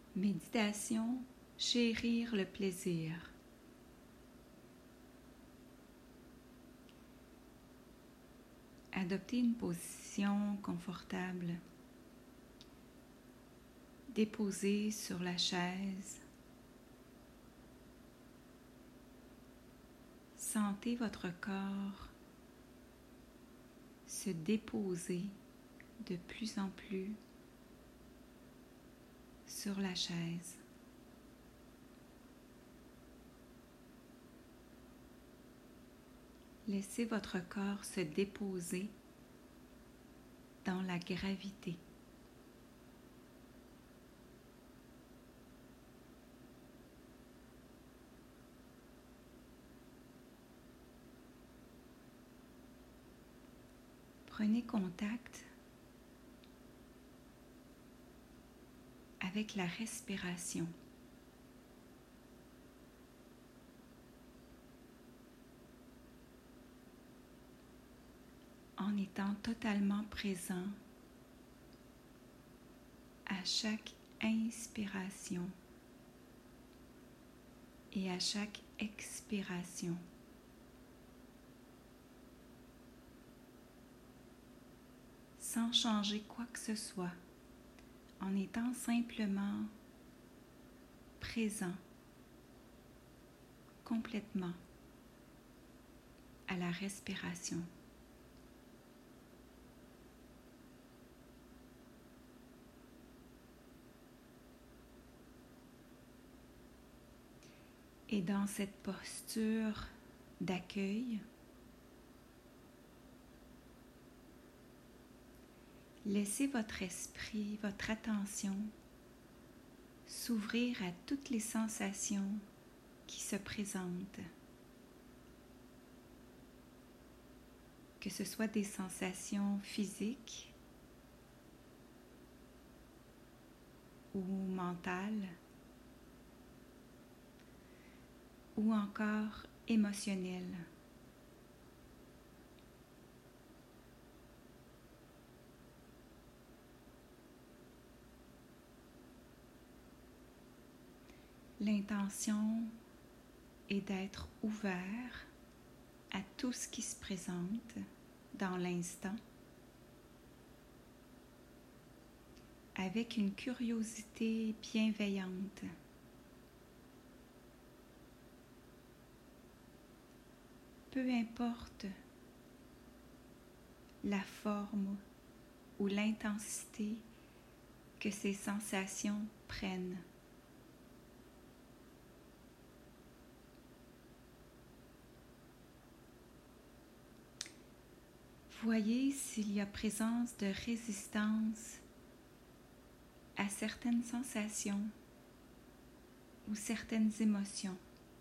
Méditation, chérir le plaisir. Adoptez une position confortable. Déposez sur la chaise. Sentez votre corps se déposer de plus en plus sur la chaise. Laissez votre corps se déposer dans la gravité. Prenez contact avec la respiration. En étant totalement présent à chaque inspiration et à chaque expiration. Sans changer quoi que ce soit, en étant simplement présent complètement à la respiration. Et dans cette posture d'accueil, laissez votre esprit, votre attention s'ouvrir à toutes les sensations qui se présentent. Que ce soit des sensations physiques ou mentales, ou encore émotionnelles. L'intention est d'être ouvert à tout ce qui se présente dans l'instant, avec une curiosité bienveillante. Peu importe la forme ou l'intensité que ces sensations prennent. Voyez s'il y a présence de résistance à certaines sensations ou certaines émotions.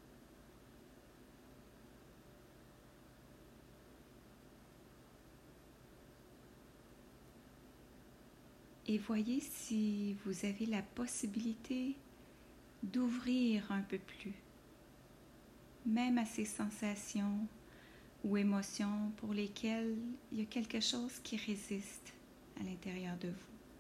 Et voyez si vous avez la possibilité d'ouvrir un peu plus, même à ces sensations ou émotions pour lesquelles il y a quelque chose qui résiste à l'intérieur de vous.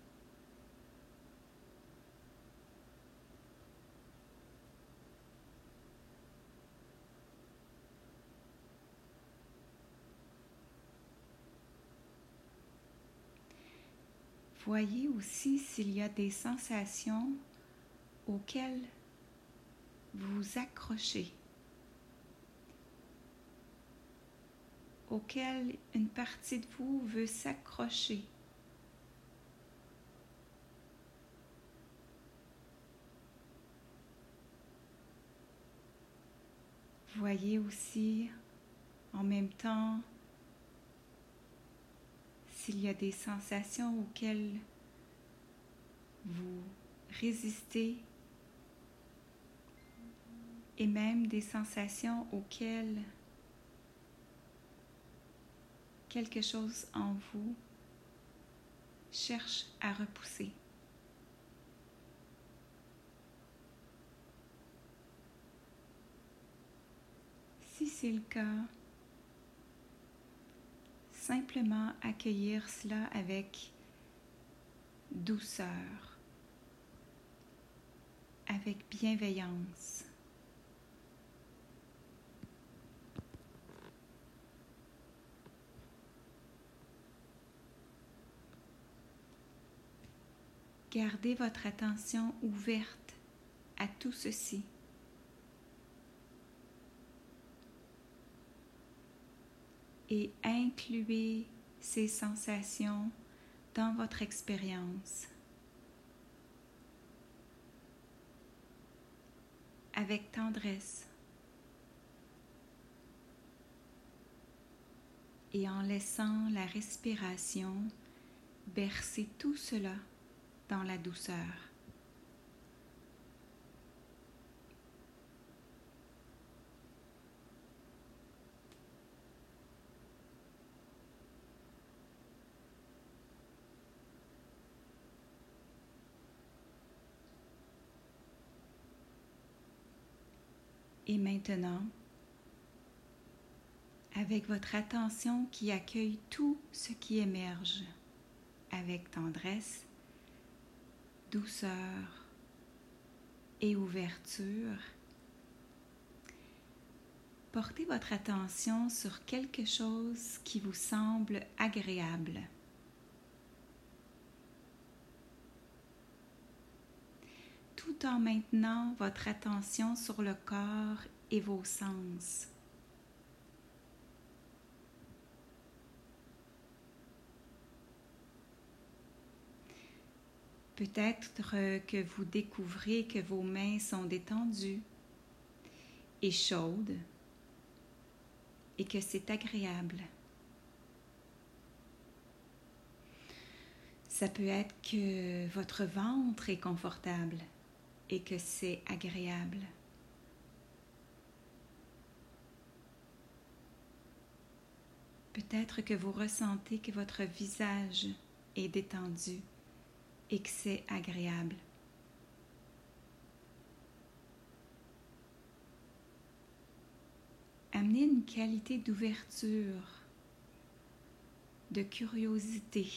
Voyez aussi s'il y a des sensations auxquelles vous vous accrochez, auxquelles une partie de vous veut s'accrocher. Voyez aussi en même temps s'il y a des sensations auxquelles vous résistez et même des sensations auxquelles quelque chose en vous cherche à repousser. Si c'est le cas, simplement accueillir cela avec douceur. avec bienveillance. Gardez votre attention ouverte à tout ceci. Et incluez ces sensations dans votre expérience. Avec tendresse. Et en laissant la respiration bercer tout cela dans la douceur. Et maintenant, avec votre attention qui accueille tout ce qui émerge, avec tendresse, douceur et ouverture, portez votre attention sur quelque chose qui vous semble agréable. Tout en maintenant votre attention sur le corps et vos sens. Peut-être que vous découvrez que vos mains sont détendues et chaudes et que c'est agréable. Ça peut être que votre ventre est confortable et que c'est agréable. Peut-être que vous ressentez que votre visage est détendu et que c'est agréable. Amenez une qualité d'ouverture, de curiosité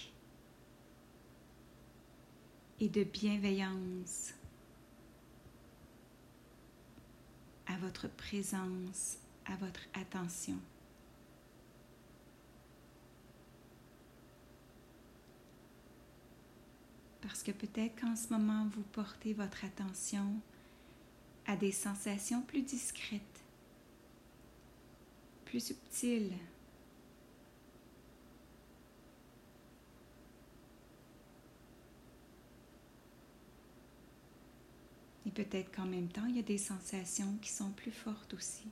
et de bienveillance à votre présence, à votre attention. Parce que peut-être qu'en ce moment, vous portez votre attention à des sensations plus discrètes, plus subtiles. Et peut-être qu'en même temps, il y a des sensations qui sont plus fortes aussi.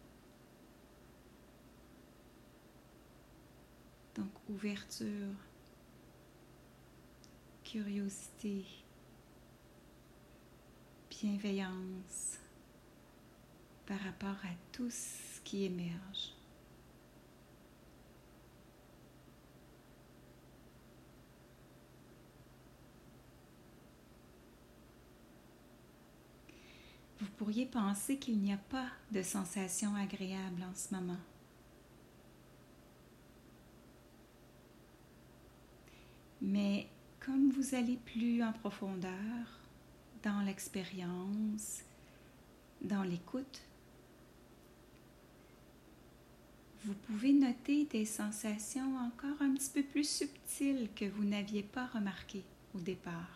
Donc, ouverture, curiosité, bienveillance par rapport à tout ce qui émerge. Vous pourriez penser qu'il n'y a pas de sensation agréable en ce moment. Mais comme vous allez plus en profondeur dans l'expérience, dans l'écoute, vous pouvez noter des sensations encore un petit peu plus subtiles que vous n'aviez pas remarquées au départ.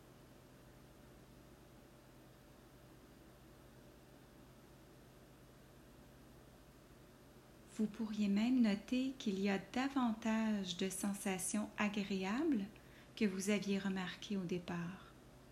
Vous pourriez même noter qu'il y a davantage de sensations agréables que vous aviez remarquées au départ.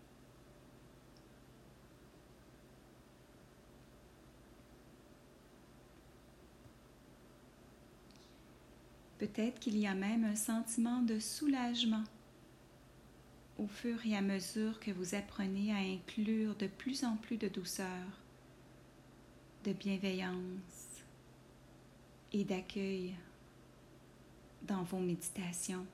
Peut-être qu'il y a même un sentiment de soulagement au fur et à mesure que vous apprenez à inclure de plus en plus de douceur, de bienveillance et d'accueil dans vos méditations.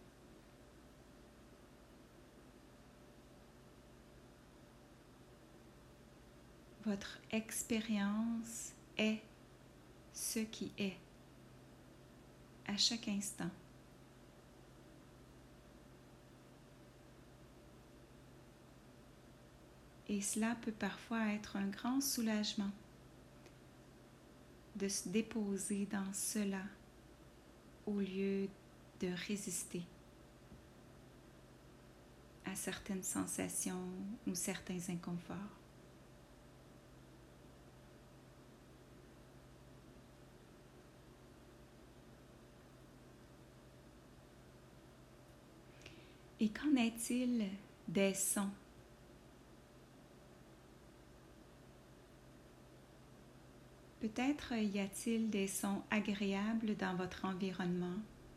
Votre expérience est ce qui est à chaque instant. Et cela peut parfois être un grand soulagement de se déposer dans cela au lieu de résister à certaines sensations ou certains inconforts. Et qu'en est-il des sons? Peut-être y a-t-il des sons agréables dans votre environnement,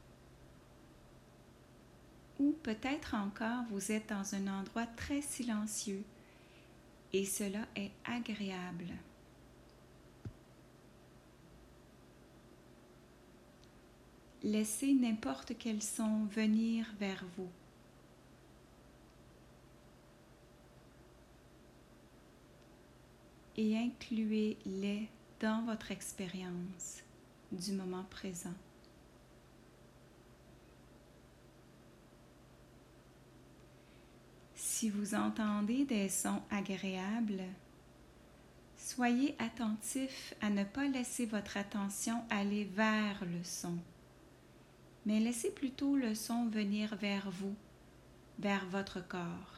ou peut-être encore vous êtes dans un endroit très silencieux et cela est agréable. Laissez n'importe quel son venir vers vous. Et incluez-les dans votre expérience du moment présent. Si vous entendez des sons agréables, soyez attentif à ne pas laisser votre attention aller vers le son, mais laissez plutôt le son venir vers vous, vers votre corps.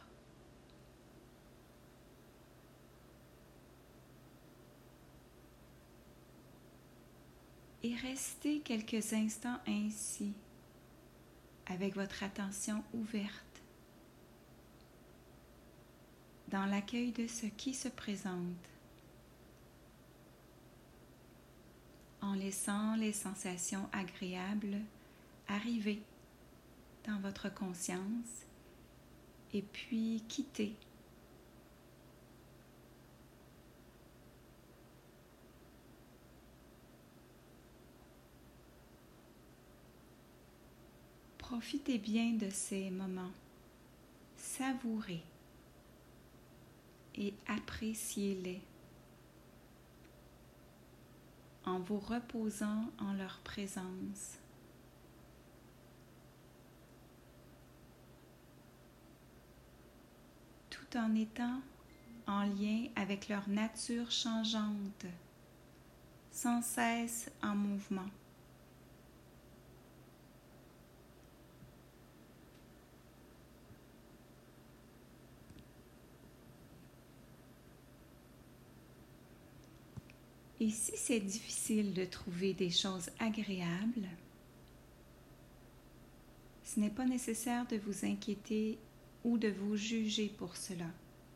Et restez quelques instants ainsi, avec votre attention ouverte, dans l'accueil de ce qui se présente, en laissant les sensations agréables arriver dans votre conscience et puis quitter. Profitez bien de ces moments, savourez et appréciez-les en vous reposant en leur présence. Tout en étant en lien avec leur nature changeante, sans cesse en mouvement. Et si c'est difficile de trouver des choses agréables, ce n'est pas nécessaire de vous inquiéter ou de vous juger pour cela.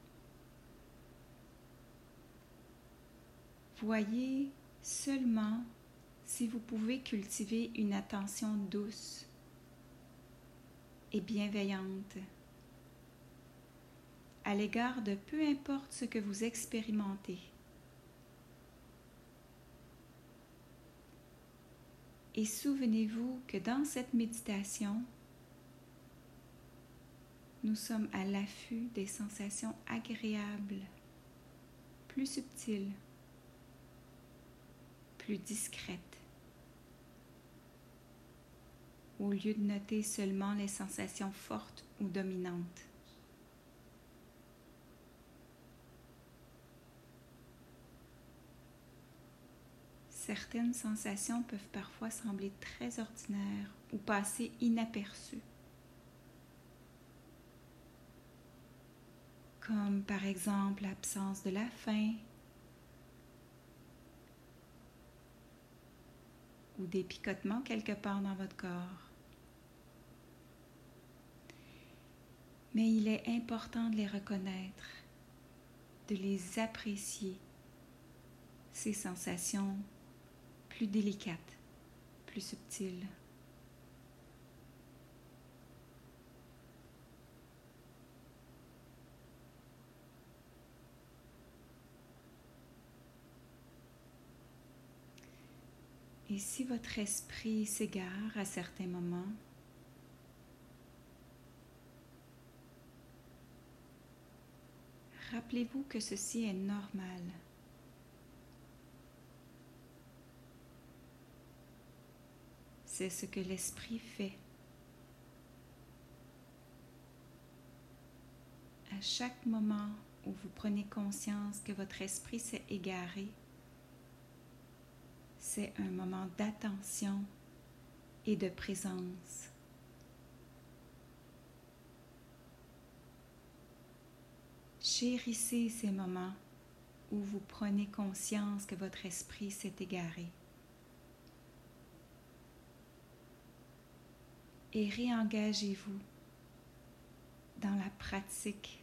Voyez seulement si vous pouvez cultiver une attention douce et bienveillante à l'égard de peu importe ce que vous expérimentez. Et souvenez-vous que dans cette méditation, nous sommes à l'affût des sensations agréables, plus subtiles, plus discrètes, au lieu de noter seulement les sensations fortes ou dominantes. Certaines sensations peuvent parfois sembler très ordinaires ou passer inaperçues, comme par exemple l'absence de la faim ou des picotements quelque part dans votre corps. Mais il est important de les reconnaître, de les apprécier, ces sensations plus délicates, plus subtiles. Et si votre esprit s'égare à certains moments, rappelez-vous que ceci est normal. C'est ce que l'esprit fait. À chaque moment où vous prenez conscience que votre esprit s'est égaré, c'est un moment d'attention et de présence. Chérissez ces moments où vous prenez conscience que votre esprit s'est égaré. Et réengagez-vous dans la pratique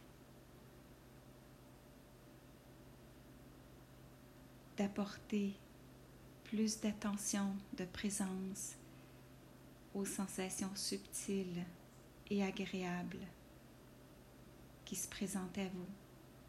d'apporter plus d'attention, de présence aux sensations subtiles et agréables qui se présentent à vous.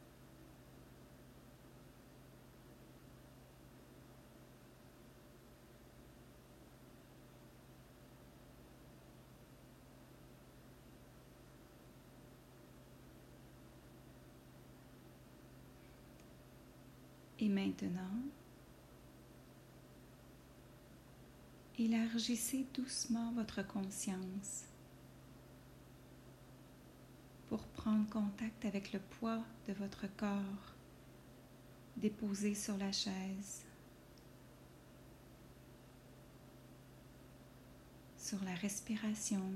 Et maintenant, élargissez doucement votre conscience pour prendre contact avec le poids de votre corps déposé sur la chaise, sur la respiration,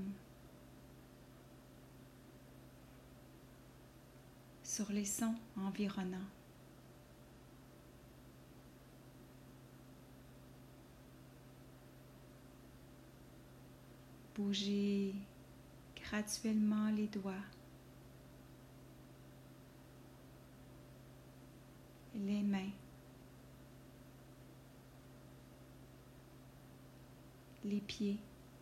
sur les sons environnants. Bougez graduellement les doigts, les mains, les pieds,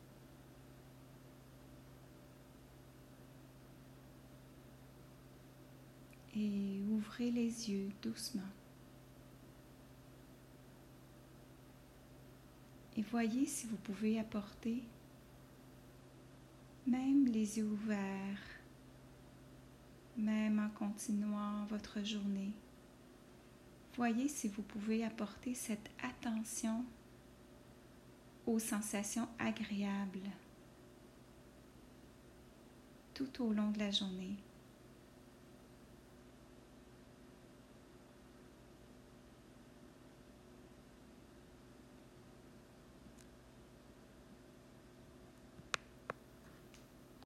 et ouvrez les yeux doucement. Et voyez si vous pouvez apporter, même les yeux ouverts, même en continuant votre journée, voyez si vous pouvez apporter cette attention aux sensations agréables tout au long de la journée.